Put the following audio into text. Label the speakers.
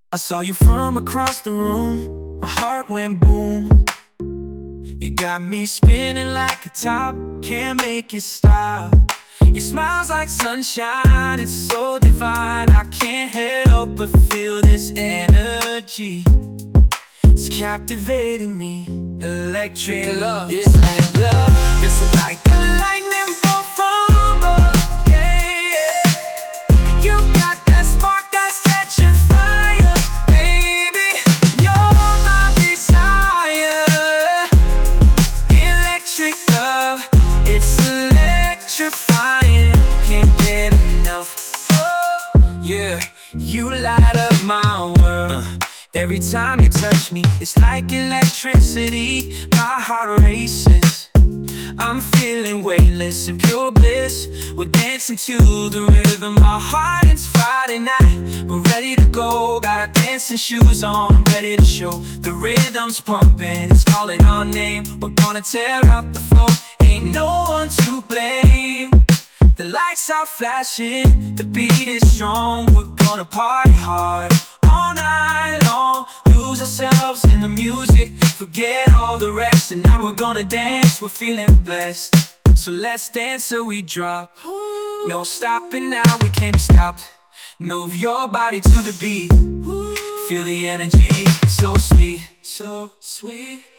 Speaker 1: I saw you from across the room, my heart went boom. You got me spinning like a top, can't make it stop. Your smile's like sunshine, it's so divine. I can't help but feel this energy. It's captivating me, electric love. It's like love, it's like a lightning bolt from above. Yeah, yeah. You got that spark that sets your fire, baby. You're my desire. Electric love, it's electrifying. Can't get enough. Oh, yeah, you light up my world. Every time you touch me, it's like electricity. My heart races, I'm feeling weightless and pure bliss. We're dancing to the rhythm. My heart is Friday night, we're ready to go. Got our dancing shoes on, I'm ready to show. The rhythm's pumping, it's calling our name. We're gonna tear up the floor, ain't no one to blame. The lights are flashing, the beat is strong. We're gonna party hard all night long, lose ourselves in the music, forget all the rest. And now we're gonna dance, we're feeling blessed. So let's dance till we drop. No stopping now, we can't be stopped. Move your body to the beat, feel the energy, so sweet, so sweet.